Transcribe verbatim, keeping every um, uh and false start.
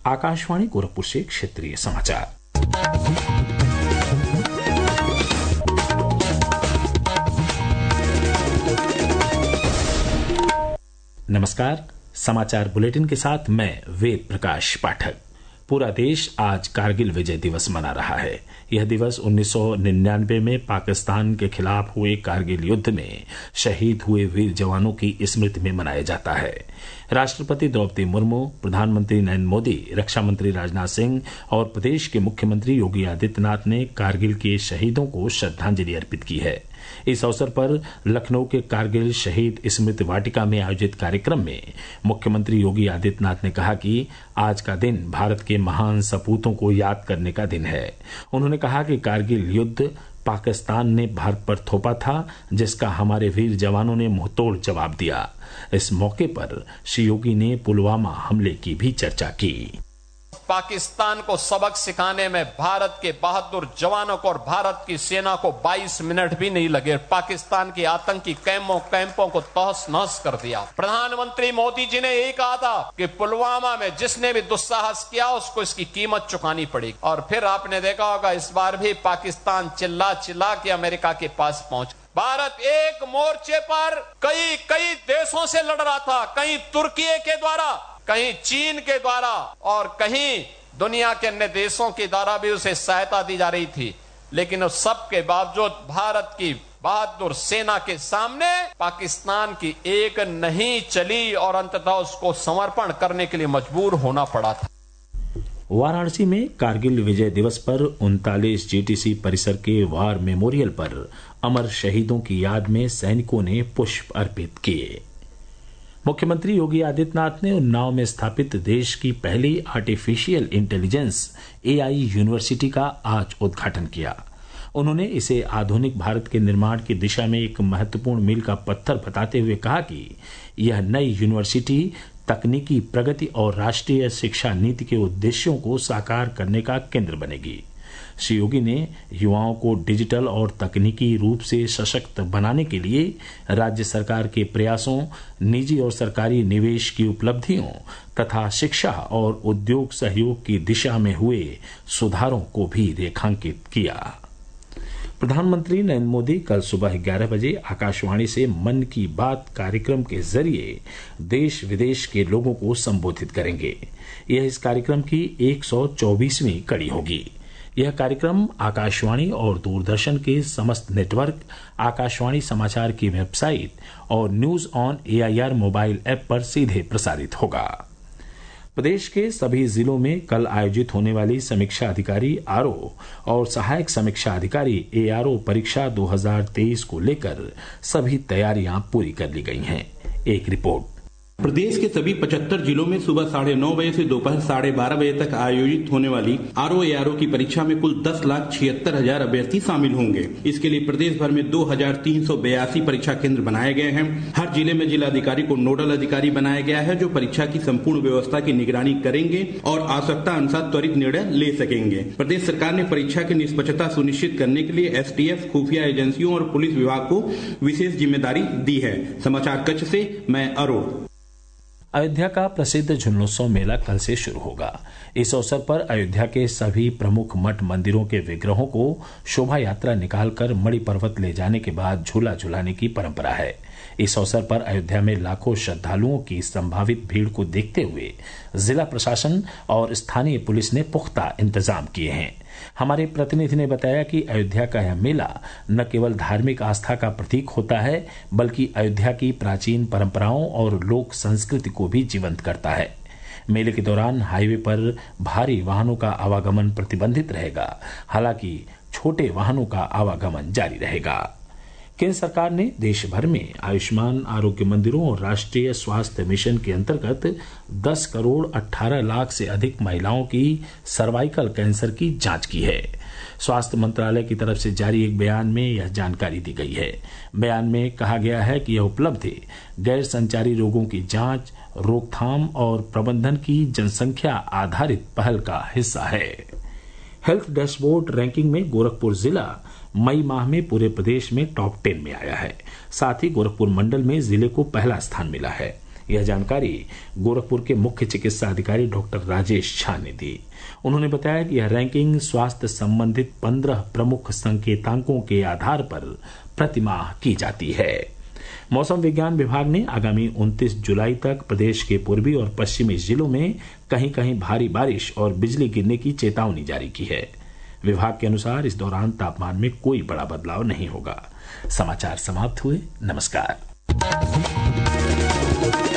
आकाशवाणी गोरखपुर से क्षेत्रीय समाचार। नमस्कार, समाचार बुलेटिन के साथ मैं वेद प्रकाश पाठक। पूरा देश आज कारगिल विजय दिवस मना रहा है। यह दिवस उन्नीस सौ निन्यानवे में पाकिस्तान के खिलाफ हुए कारगिल युद्ध में शहीद हुए वीर जवानों की स्मृति में मनाया जाता है। राष्ट्रपति द्रौपदी मुर्मू, प्रधानमंत्री नरेंद्र मोदी, रक्षा मंत्री राजनाथ सिंह और प्रदेश के मुख्यमंत्री योगी आदित्यनाथ ने कारगिल के शहीदों को श्रद्धांजलि अर्पित की है। इस अवसर पर लखनऊ के कारगिल शहीद स्मृति वाटिका में आयोजित कार्यक्रम में मुख्यमंत्री योगी आदित्यनाथ ने कहा कि आज का दिन भारत के महान सपूतों को याद करने का दिन है। उन्होंने कहा कि कारगिल युद्ध पाकिस्तान ने भारत पर थोपा था, जिसका हमारे वीर जवानों ने मुंहतोड़ जवाब दिया। इस मौके पर श्री योगी ने पुलवामा हमले की भी चर्चा की। पाकिस्तान को सबक सिखाने में भारत के बहादुर जवानों को और भारत की सेना को बाईस मिनट भी नहीं लगे। पाकिस्तान के आतंकी कैंपों कैंपों को तहस नहस कर दिया। प्रधानमंत्री मोदी जी ने यही कहा था कि पुलवामा में जिसने भी दुस्साहस किया उसको इसकी कीमत चुकानी पड़ेगी। और फिर आपने देखा होगा इस बार भी पाकिस्तान चिल्ला चिल्ला के अमेरिका के पास पहुंच। भारत एक मोर्चे पर कई कई देशों से लड़ रहा था, कहीं तुर्की के द्वारा, कहीं चीन के द्वारा और कहीं दुनिया के अन्य देशों के द्वारा भी उसे सहायता दी जा रही थी। लेकिन उस सब के बावजूद भारत की बहादुर सेना के सामने पाकिस्तान की एक नहीं चली और अंततः उसको समर्पण करने के लिए मजबूर होना पड़ा था। वाराणसी में कारगिल विजय दिवस पर उनतालीस जीटीसी परिसर के वार मेमोरियल पर अमर शहीदों की याद में सैनिकों ने पुष्प अर्पित किए। मुख्यमंत्री योगी आदित्यनाथ ने उन्नाव में स्थापित देश की पहली आर्टिफिशियल इंटेलिजेंस एआई यूनिवर्सिटी का आज उद्घाटन किया। उन्होंने इसे आधुनिक भारत के निर्माण की दिशा में एक महत्वपूर्ण मील का पत्थर बताते हुए कहा कि यह नई यूनिवर्सिटी तकनीकी प्रगति और राष्ट्रीय शिक्षा नीति के उद्देश्यों को साकार करने का केंद्र बनेगी। श्री योगी ने युवाओं को डिजिटल और तकनीकी रूप से सशक्त बनाने के लिए राज्य सरकार के प्रयासों, निजी और सरकारी निवेश की उपलब्धियों तथा शिक्षा और उद्योग सहयोग की दिशा में हुए सुधारों को भी रेखांकित किया। प्रधानमंत्री नरेंद्र मोदी कल सुबह ग्यारह बजे आकाशवाणी से मन की बात कार्यक्रम के जरिए देश विदेश के लोगों को संबोधित करेंगे। यह इस कार्यक्रम की एक सौ चौबीसवीं कड़ी होगी। यह कार्यक्रम आकाशवाणी और दूरदर्शन के समस्त नेटवर्क, आकाशवाणी समाचार की वेबसाइट और News On AIR mobile app पर सीधे प्रसारित होगा। प्रदेश के सभी जिलों में कल आयोजित होने वाली समीक्षा अधिकारी आरओ और सहायक समीक्षा अधिकारी एआरओ परीक्षा दो हज़ार तेईस को लेकर सभी तैयारियां पूरी कर ली गई हैं। एक रिपोर्ट। प्रदेश के सभी पचहत्तर जिलों में सुबह साढ़े नौ बजे से दोपहर साढ़े बारह बजे तक आयोजित होने वाली आरओ एआरओ की परीक्षा में कुल दस लाख छिहत्तर हजार अभ्यर्थी शामिल होंगे। इसके लिए प्रदेश भर में दो हजार तीन सौ बयासी परीक्षा केंद्र बनाए गए हैं। हर जिले में जिलाधिकारी को नोडल अधिकारी बनाया गया है, जो परीक्षा की संपूर्ण व्यवस्था की निगरानी करेंगे और आवश्यकता अनुसार त्वरित निर्णय ले सकेंगे। प्रदेश सरकार ने परीक्षा की निष्पक्षता सुनिश्चित करने के लिए एसटीएफ, खुफिया एजेंसियों और पुलिस विभाग को विशेष जिम्मेदारी दी है। समाचार कक्ष से मैं अरुण। अयोध्या का प्रसिद्ध झुलनोत्सव मेला कल से शुरू होगा। इस अवसर पर अयोध्या के सभी प्रमुख मठ मंदिरों के विग्रहों को शोभा यात्रा निकालकर मणि पर्वत ले जाने के बाद झूला झुलाने की परंपरा है। इस अवसर पर अयोध्या में लाखों श्रद्धालुओं की संभावित भीड़ को देखते हुए जिला प्रशासन और स्थानीय पुलिस ने पुख्ता इंतजाम किए हैं। हमारे प्रतिनिधि ने बताया कि अयोध्या का यह मेला न केवल धार्मिक आस्था का प्रतीक होता है, बल्कि अयोध्या की प्राचीन परंपराओं और लोक संस्कृति को भी जीवंत करता है। मेले के दौरान हाईवे पर भारी वाहनों का आवागमन प्रतिबंधित रहेगा, हालांकि छोटे वाहनों का आवागमन जारी रहेगा। केंद्र सरकार ने देश भर में आयुष्मान आरोग्य मंदिरों और राष्ट्रीय स्वास्थ्य मिशन के अंतर्गत दस करोड़ अठारह लाख से अधिक महिलाओं की सर्वाइकल कैंसर की जांच की है। स्वास्थ्य मंत्रालय की तरफ से जारी एक बयान में यह जानकारी दी गई है। बयान में कहा गया है कि यह उपलब्धि गैर संचारी रोगों की जांच, रोकथाम और प्रबंधन की जनसंख्या आधारित पहल का हिस्सा है। हेल्थ डैशबोर्ड रैंकिंग में गोरखपुर जिला मई माह में पूरे प्रदेश में टॉप टेन में आया है। साथ ही गोरखपुर मंडल में जिले को पहला स्थान मिला है। यह जानकारी गोरखपुर के मुख्य चिकित्सा अधिकारी डॉक्टर राजेश झा ने दी। उन्होंने बताया कि यह रैंकिंग स्वास्थ्य संबंधित पंद्रह प्रमुख संकेतांकों के आधार पर प्रतिमाह की जाती है। मौसम विज्ञान विभाग ने आगामी उनतीस जुलाई तक प्रदेश के पूर्वी और पश्चिमी जिलों में कहीं कहीं भारी बारिश और बिजली गिरने की चेतावनी जारी की है। विभाग के अनुसार इस दौरान तापमान में कोई बड़ा बदलाव नहीं होगा। समाचार समाप्त हुए। नमस्कार।